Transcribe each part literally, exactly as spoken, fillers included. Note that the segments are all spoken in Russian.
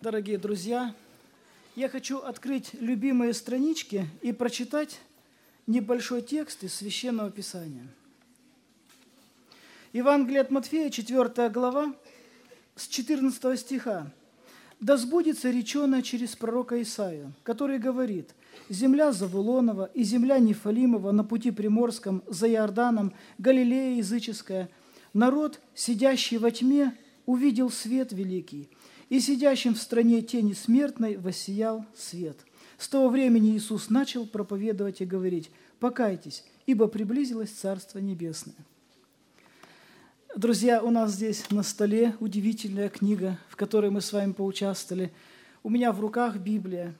Дорогие друзья, я хочу открыть любимые странички и прочитать небольшой текст из Священного Писания. Евангелие от Матфея, четвёртая глава, с четырнадцатого стиха. «Да сбудется реченое через пророка Исаию, который говорит: земля Завулонова и земля Нефалимова на пути приморском, за Иорданом, Галилея языческая, народ, сидящий во тьме, увидел свет великий, и сидящим в стране тени смертной воссиял свет». С того времени Иисус начал проповедовать и говорить: «Покайтесь, ибо приблизилось Царство Небесное». Друзья, у нас здесь на столе удивительная книга, в которой мы с вами поучаствовали. У меня в руках Библия.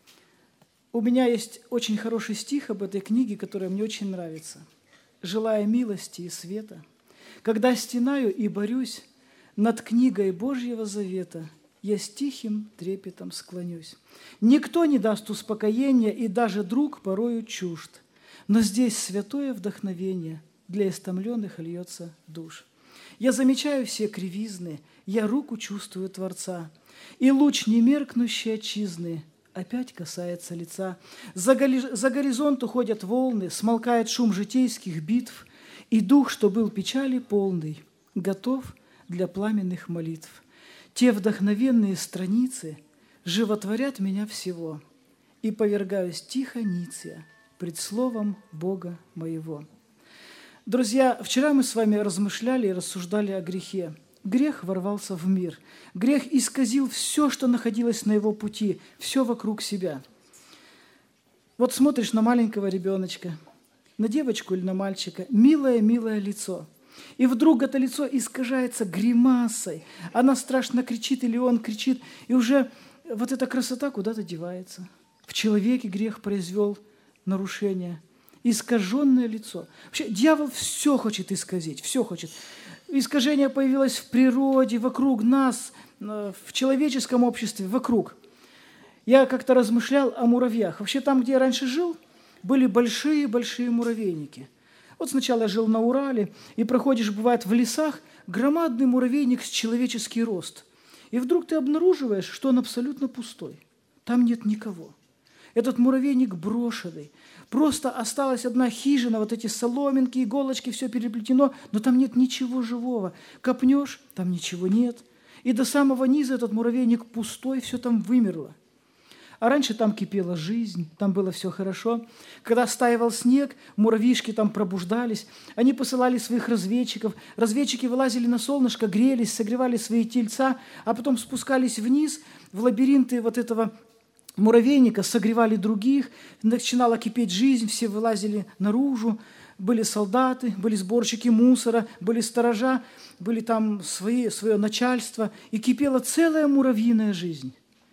У меня есть очень хороший стих об этой книге, который мне очень нравится. «Желая милости и света, когда стенаю и борюсь над книгой Божьего завета, я с тихим трепетом склонюсь. Никто не даст успокоения, и даже друг порою чужд, но здесь святое вдохновение для истомленных льется душ. Я замечаю все кривизны, я руку чувствую Творца, и луч немеркнущей отчизны опять касается лица. За, голи... За горизонт уходят волны, смолкает шум житейских битв, и дух, что был печали полный, готов для пламенных молитв. Те вдохновенные страницы животворят меня всего, и повергаюсь тихо ниция пред словом Бога моего». Друзья, вчера мы с вами размышляли и рассуждали о грехе. Грех ворвался в мир. Грех исказил все, что находилось на его пути, все вокруг себя. Вот смотришь на маленького ребеночка, на девочку или на мальчика, милое-милое лицо. И вдруг это лицо искажается гримасой. Она страшно кричит, или он кричит, и уже вот эта красота куда-то девается. В человеке грех произвел нарушение. Искаженное лицо. Вообще, дьявол все хочет исказить, все хочет. Искажение появилось в природе, вокруг нас, в человеческом обществе, вокруг. Я как-то размышлял о муравьях. Вообще, там, где я раньше жил, были большие-большие муравейники. Вот сначала я жил на Урале, и проходишь, бывает, в лесах, громадный муравейник с человеческий рост. И вдруг ты обнаруживаешь, что он абсолютно пустой. Там нет никого. Этот муравейник брошенный. Просто осталась одна хижина, вот эти соломинки, иголочки, все переплетено, но там нет ничего живого. Копнешь, там ничего нет. И до самого низа этот муравейник пустой, все там вымерло. А раньше там кипела жизнь, там было все хорошо. Когда стаивал снег, муравьишки там пробуждались. Они посылали своих разведчиков. Разведчики вылазили на солнышко, грелись, согревали свои тельца, а потом спускались вниз в лабиринты вот этого муравейника, согревали других. Начинала кипеть жизнь, все вылазили наружу. Были солдаты, были сборщики мусора, были сторожа, были там свои, свое начальство. И кипела целая муравьиная жизнь.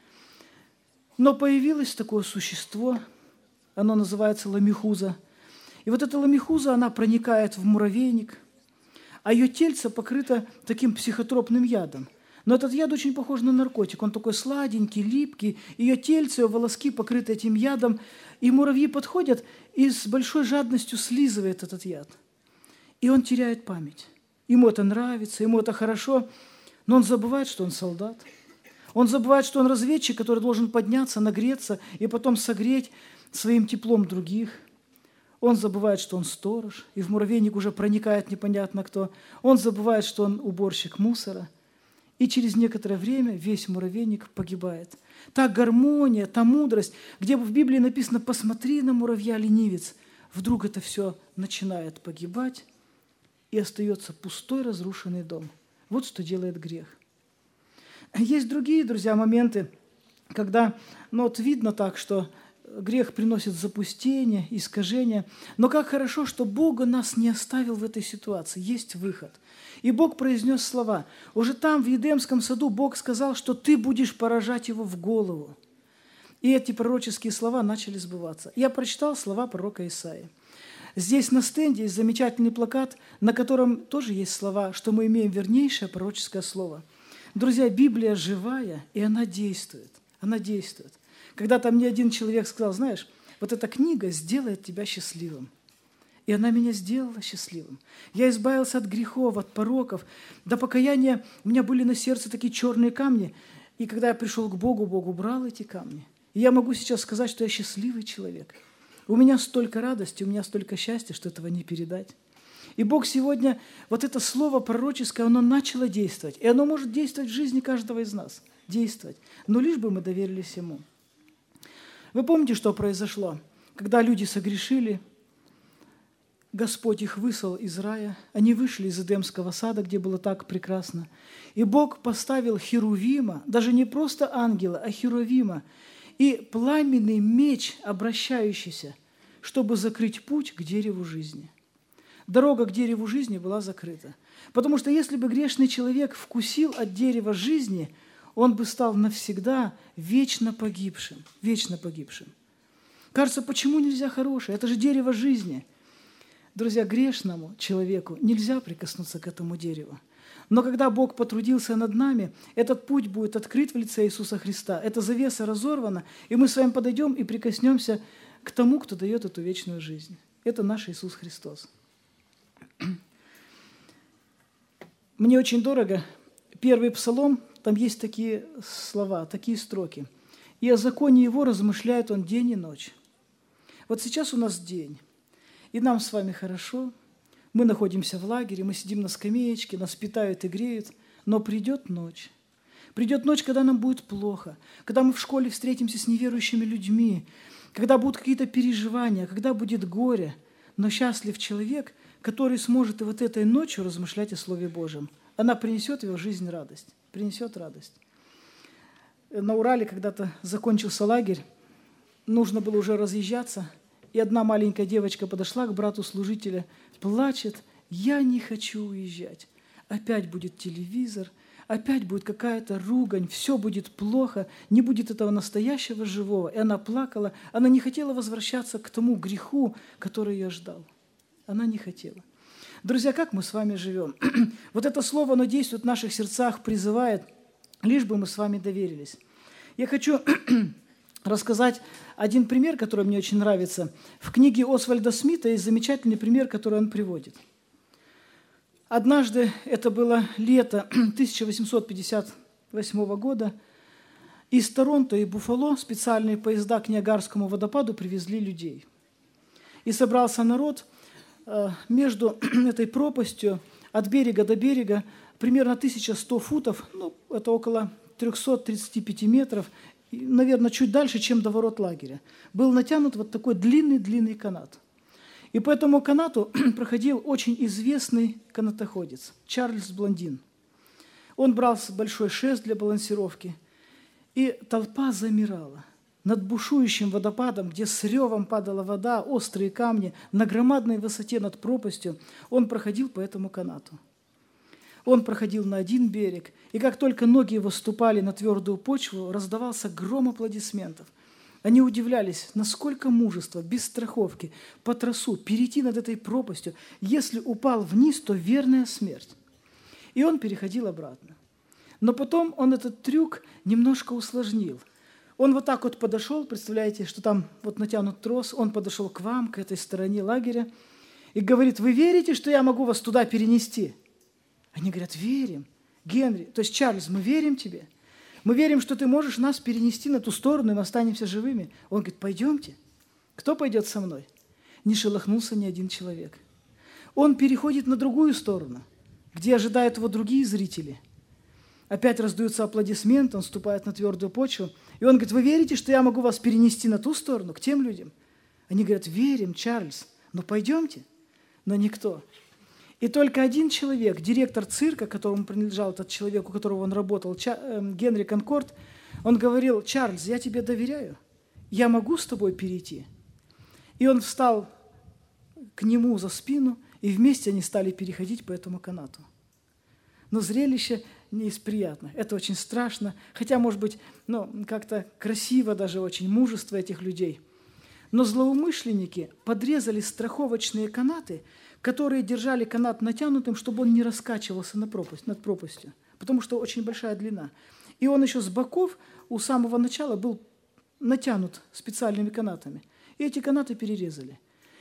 Но появилось такое существо, оно называется ламихуза. И вот эта ламихуза, она проникает в муравейник, а ее тельце покрыто таким психотропным ядом. Но этот яд очень похож на наркотик, он такой сладенький, липкий, ее тельце, ее волоски покрыты этим ядом, и муравьи подходят и с большой жадностью слизывает этот яд. И он теряет память. Ему это нравится, ему это хорошо, но он забывает, что он солдат. Он забывает, что он разведчик, который должен подняться, нагреться и потом согреть своим теплом других. Он забывает, что он сторож, и в муравейник уже проникает непонятно кто. Он забывает, что он уборщик мусора. И через некоторое время весь муравейник погибает. Та гармония, та мудрость, где в Библии написано «посмотри на муравья, ленивец», вдруг это все начинает погибать, и остается пустой разрушенный дом. Вот что делает грех. Есть другие, друзья, моменты, когда ну, вот видно так, что грех приносит запустение, искажение. Но как хорошо, что Бог нас не оставил в этой ситуации. Есть выход. И Бог произнес слова. Уже там, в Едемском саду, Бог сказал, что ты будешь поражать его в голову. И эти пророческие слова начали сбываться. Я прочитал слова пророка Исаии. Здесь на стенде есть замечательный плакат, на котором тоже есть слова, что мы имеем вернейшее пророческое слово. Друзья, Библия живая, и она действует. Она действует. Когда-то мне один человек сказал, знаешь, вот эта книга сделает тебя счастливым. И она меня сделала счастливым. Я избавился от грехов, от пороков. До покаяния у меня были на сердце такие черные камни. И когда я пришел к Богу, Бог убрал эти камни. И я могу сейчас сказать, что я счастливый человек. У меня столько радости, у меня столько счастья, что этого не передать. И Бог сегодня, вот это слово пророческое, оно начало действовать. И оно может действовать в жизни каждого из нас. Действовать. Но лишь бы мы доверились Ему. Вы помните, что произошло? Когда люди согрешили, Господь их выслал из рая, они вышли из Эдемского сада, где было так прекрасно. И Бог поставил херувима, даже не просто ангела, а херувима, и пламенный меч, обращающийся, чтобы закрыть путь к дереву жизни. Дорога к дереву жизни была закрыта. Потому что если бы грешный человек вкусил от дерева жизни, он бы стал навсегда вечно погибшим. Вечно погибшим. Кажется, почему нельзя хорошее? Это же дерево жизни. Друзья, грешному человеку нельзя прикоснуться к этому дереву. Но когда Бог потрудился над нами, этот путь будет открыт в лице Иисуса Христа. Эта завеса разорвана, и мы с вами подойдем и прикоснемся к тому, кто дает эту вечную жизнь. Это наш Иисус Христос. Мне очень дорого первый псалом, там есть такие слова, такие строки. «И о законе Его размышляет Он день и ночь». Вот сейчас у нас день, и нам с вами хорошо, мы находимся в лагере, мы сидим на скамеечке, нас питают и греют, но придет ночь. Придет ночь, когда нам будет плохо, когда мы в школе встретимся с неверующими людьми, когда будут какие-то переживания, когда будет горе. Но счастлив человек, который сможет и вот этой ночью размышлять о Слове Божьем. Она принесет в его жизнь радость, принесет радость. На Урале когда-то закончился лагерь, нужно было уже разъезжаться, и одна маленькая девочка подошла к брату служителя, плачет: «Я не хочу уезжать. Опять будет телевизор, опять будет какая-то ругань, все будет плохо, не будет этого настоящего живого». И она плакала, она не хотела возвращаться к тому греху, который ее ждал. Она не хотела. Друзья, как мы с вами живем? Вот это слово, оно действует в наших сердцах, призывает, лишь бы мы с вами доверились. Я хочу рассказать один пример, который мне очень нравится. В книге Освальда Смита есть замечательный пример, который он приводит. Однажды, это было лето тысяча восемьсот пятьдесят восьмого года, из Торонто и Буффало специальные поезда к Ниагарскому водопаду привезли людей. И собрался народ между этой пропастью от берега до берега, примерно тысяча сто футов, ну, это около триста тридцать пять метров, наверное, чуть дальше, чем до ворот лагеря, был натянут вот такой длинный-длинный канат. И по этому канату проходил очень известный канатоходец Чарльз Блондин. Он брал большой шест для балансировки, и толпа замирала. Над бушующим водопадом, где с ревом падала вода, острые камни, на громадной высоте над пропастью, он проходил по этому канату. Он проходил на один берег, и как только ноги его ступали на твердую почву, раздавался гром аплодисментов. Они удивлялись, насколько мужество, без страховки, по тросу, перейти над этой пропастью. Если упал вниз, то верная смерть. И он переходил обратно. Но потом он этот трюк немножко усложнил. Он вот так вот подошел, представляете, что там вот натянут трос, он подошел к вам, к этой стороне лагеря, и говорит: «Вы верите, что я могу вас туда перенести?» Они говорят: «Верим, Генри, то есть Чарльз, мы верим тебе. Мы верим, что ты можешь нас перенести на ту сторону, и мы останемся живыми». Он говорит: «Пойдемте». Кто пойдет со мной? Не шелохнулся ни один человек. Он переходит на другую сторону, где ожидают его другие зрители. Опять раздаются аплодисменты, он ступает на твердую почву, и он говорит: «Вы верите, что я могу вас перенести на ту сторону, к тем людям?» Они говорят: «Верим, Чарльз, но пойдемте». Но никто. И только один человек, директор цирка, которому принадлежал этот человек, у которого он работал, Ча- э, Генри Конкорд, он говорил: «Чарльз, я тебе доверяю, я могу с тобой перейти». И он встал к нему за спину, и вместе они стали переходить по этому канату. Но зрелище не из приятных. Это очень страшно, хотя, может быть, ну, как-то красиво даже очень, мужество этих людей. Но злоумышленники подрезали страховочные канаты, которые держали канат натянутым, чтобы он не раскачивался на пропасть, над пропастью, потому что очень большая длина. И он еще с боков у самого начала был натянут специальными канатами. И эти канаты перерезали.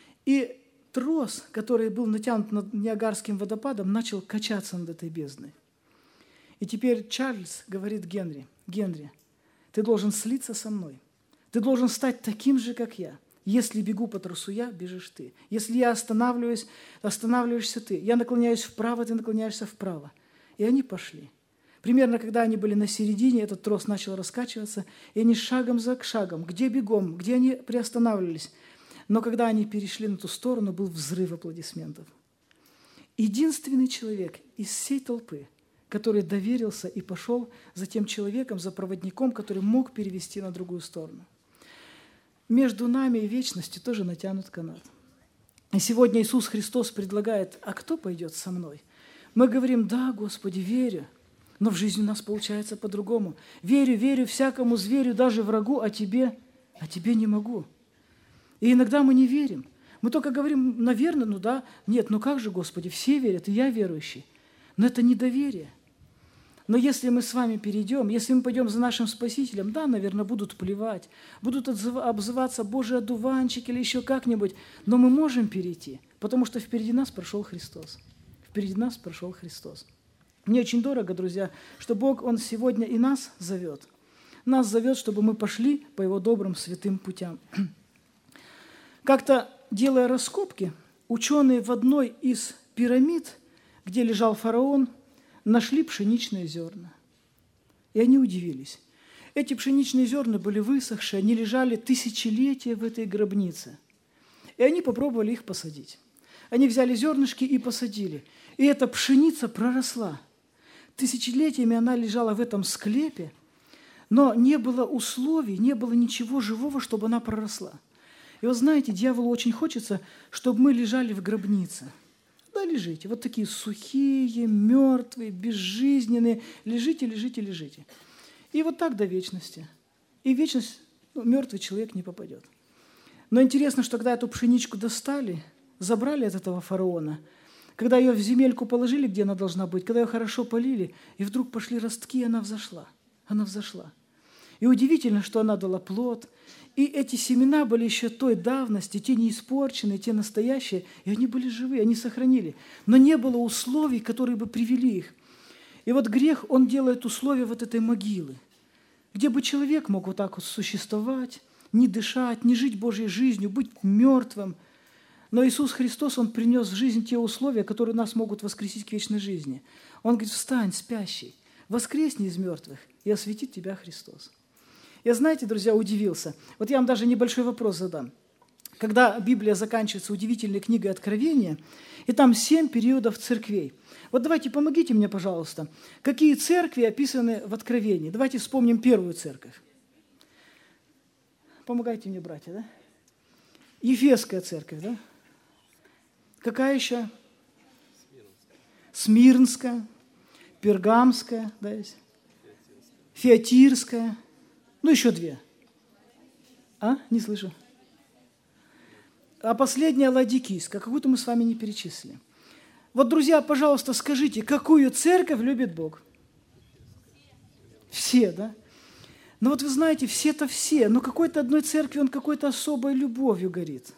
И трос, который был натянут над Ниагарским водопадом, начал качаться над этой бездной. И теперь Чарльз говорит Генри: Генри, ты должен слиться со мной. Ты должен стать таким же, как я. Если бегу по тросу я, бежишь ты. Если я останавливаюсь, останавливаешься ты. Я наклоняюсь вправо, ты наклоняешься вправо. И они пошли. Примерно, когда они были на середине, этот трос начал раскачиваться, и они шагом за шагом, где бегом, где они приостанавливались. Но когда они перешли на ту сторону, был взрыв аплодисментов. Единственный человек из всей толпы, который доверился и пошел за тем человеком, за проводником, который мог перевести на другую сторону. Между нами и вечностью тоже натянут канат. И сегодня Иисус Христос предлагает: а кто пойдет со мной? Мы говорим: да, Господи, верю. Но в жизни у нас получается по-другому. Верю, верю всякому зверю, даже врагу, а тебе, а тебе не могу. И иногда мы не верим. Мы только говорим: наверное, ну да, нет, ну как же, Господи, все верят, и я верующий. Но это недоверие. Но если мы с вами перейдем, если мы пойдем за нашим Спасителем, да, наверное, будут плевать, будут обзываться: Божий одуванчик или еще как-нибудь, но мы можем перейти, потому что впереди нас прошел Христос. Впереди нас прошел Христос. Мне очень дорого, друзья, что Бог, Он сегодня и нас зовет. Нас зовет, чтобы мы пошли по Его добрым святым путям. Как-то, делая раскопки, ученые в одной из пирамид, где лежал фараон, нашли пшеничные зерна. И они удивились. Эти пшеничные зерна были высохшие, они лежали тысячелетия в этой гробнице. И они попробовали их посадить. Они взяли зернышки и посадили. И эта пшеница проросла. Тысячелетиями она лежала в этом склепе, но не было условий, не было ничего живого, чтобы она проросла. И вот знаете, дьяволу очень хочется, чтобы мы лежали в гробнице. Да, лежите. Вот такие сухие, мертвые, безжизненные. Лежите, лежите, лежите. И вот так до вечности. И в вечность, ну, мертвый человек не попадет. Но интересно, что когда эту пшеничку достали, забрали от этого фараона, когда ее в земельку положили, где она должна быть, когда ее хорошо полили, и вдруг пошли ростки, и она взошла. Она взошла. И удивительно, что она дала плод. И эти семена были еще той давности, те не испорченные, те настоящие, и они были живые, они сохранили. Но не было условий, которые бы привели их. И вот грех, он делает условия вот этой могилы, где бы человек мог вот так вот существовать, не дышать, не жить Божьей жизнью, быть мертвым. Но Иисус Христос, Он принес в жизнь те условия, которые нас могут воскресить к вечной жизни. Он говорит: встань, спящий, воскресни из мертвых, и осветит тебя Христос. Я, знаете, друзья, удивился. Вот я вам даже небольшой вопрос задам. Когда Библия заканчивается удивительной книгой Откровения, и там семь периодов церквей. Вот давайте помогите мне, пожалуйста. Какие церкви описаны в Откровении? Давайте вспомним первую церковь. Помогайте мне, братья, да? Ефесская церковь, да? Какая еще? Смирнская, Пергамская, да, есть? Фиатирская. Ну, еще две. А? Не слышу. А последняя Ладикийская. Какую-то мы с вами не перечислили. Вот, друзья, пожалуйста, скажите, какую церковь любит Бог? Все, да? Ну вот вы знаете, все-то все, но какой-то одной церкви он какой-то особой любовью горит.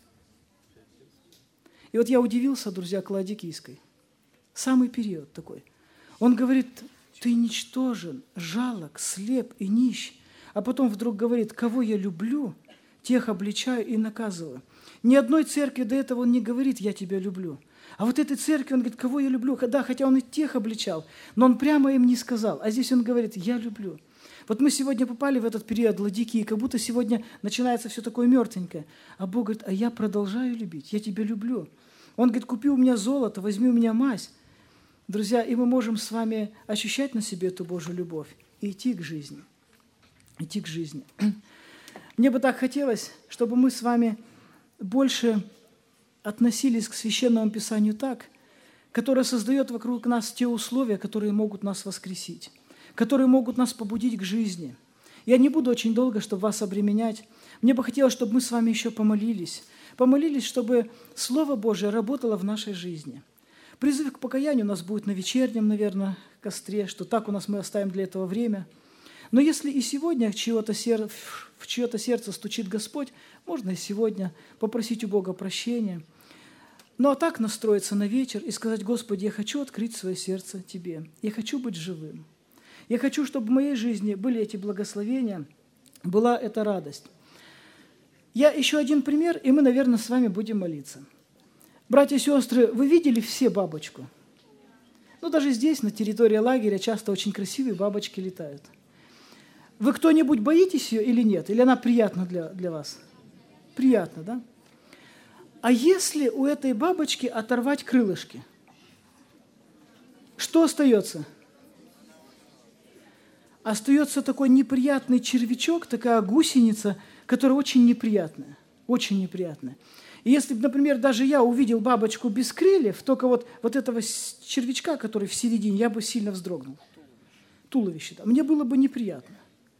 И вот я удивился, друзья, к Ладикийской. Самый период такой. Он говорит: ты ничтожен, жалок, слеп и нищ. А потом вдруг говорит: кого я люблю, тех обличаю и наказываю. Ни одной церкви до этого он не говорит: я тебя люблю. А вот этой церкви он говорит: кого я люблю. Да, хотя он и тех обличал, но он прямо им не сказал. А здесь он говорит: я люблю. Вот мы сегодня попали в этот период Ладикии, как будто сегодня начинается все такое мертвенькое. А Бог говорит: а я продолжаю любить, я тебя люблю. Он говорит: купи у меня золото, возьми у меня мазь. Друзья, и мы можем с вами ощущать на себе эту Божью любовь и идти к жизни. Идти к жизни. Мне бы так хотелось, чтобы мы с вами больше относились к Священному Писанию так, которое создает вокруг нас те условия, которые могут нас воскресить, которые могут нас побудить к жизни. Я не буду очень долго, чтобы вас обременять. Мне бы хотелось, чтобы мы с вами еще помолились. Помолились, чтобы Слово Божие работало в нашей жизни. Призыв к покаянию у нас будет на вечернем, наверное, костре, что так у нас мы оставим для этого время. Но если и сегодня в чье-то сер... в чье-то сердце стучит Господь, можно и сегодня попросить у Бога прощения. Ну а так настроиться на вечер и сказать: Господи, я хочу открыть свое сердце Тебе. Я хочу быть живым. Я хочу, чтобы в моей жизни были эти благословения, была эта радость. Я еще один пример, и мы, наверное, с вами будем молиться. Братья и сестры, вы видели все бабочку? Ну, даже здесь, на территории лагеря, часто очень красивые бабочки летают. Вы кто-нибудь боитесь ее или нет? Или она приятна для, для вас? Приятно, да? А если у этой бабочки оторвать крылышки? Что остается? Остается такой неприятный червячок, такая гусеница, которая очень неприятная, очень неприятная. И если бы, например, даже я увидел бабочку без крыльев, только вот, вот этого червячка, который в середине, я бы сильно вздрогнул. Туловище, да. Мне было бы неприятно.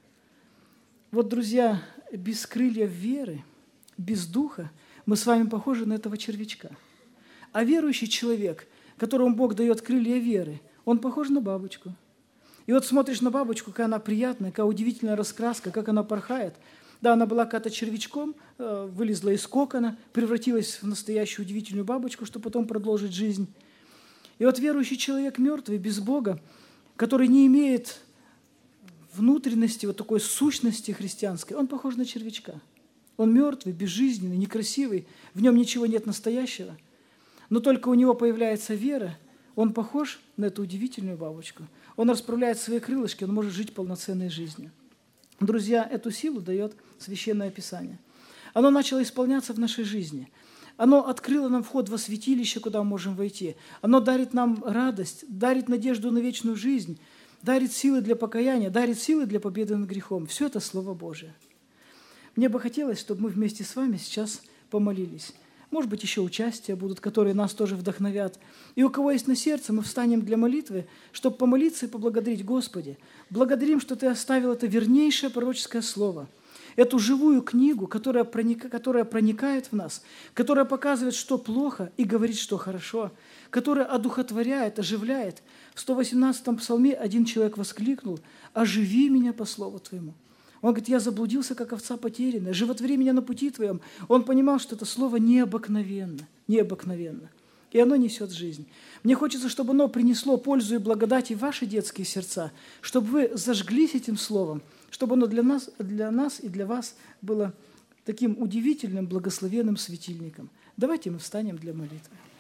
Вот, друзья, без крыльев веры, без духа, мы с вами похожи на этого червячка. А верующий человек, которому Бог дает крылья веры, он похож на бабочку. И вот смотришь на бабочку, какая она приятная, какая удивительная раскраска, как она порхает. Да, она была когда-то червячком, вылезла из кокона, превратилась в настоящую удивительную бабочку, чтобы потом продолжить жизнь. И вот верующий человек мертвый, без Бога, который не имеет внутренности, вот такой сущности христианской, он похож на червячка. Он мертвый, безжизненный, некрасивый, в нем ничего нет настоящего. Но только у него появляется вера, он похож на эту удивительную бабочку. Он расправляет свои крылышки, он может жить полноценной жизнью. Друзья, эту силу дает Священное Писание. Оно начало исполняться в нашей жизни. Оно открыло нам вход во святилище, куда мы можем войти. Оно дарит нам радость, дарит надежду на вечную жизнь, дарит силы для покаяния, дарит силы для победы над грехом. Все это Слово Божие. Мне бы хотелось, чтобы мы вместе с вами сейчас помолились. Может быть, еще участия будут, которые нас тоже вдохновят. И у кого есть на сердце, мы встанем для молитвы, чтобы помолиться и поблагодарить Господи. Благодарим, что Ты оставил это вернейшее пророческое слово, эту живую книгу, которая, проник, которая проникает в нас, которая показывает, что плохо, и говорит, что хорошо, которая одухотворяет, оживляет. В сто восемнадцатом псалме один человек воскликнул: «Оживи меня по слову Твоему». Он говорит: я заблудился, как овца потерянная, животвори меня на пути Твоем. Он понимал, что это слово необыкновенно, необыкновенно. И оно несет жизнь. Мне хочется, чтобы оно принесло пользу и благодать и в ваши детские сердца, чтобы вы зажглись этим словом, чтобы оно для нас, для нас и для вас было таким удивительным, благословенным светильником. Давайте мы встанем для молитвы.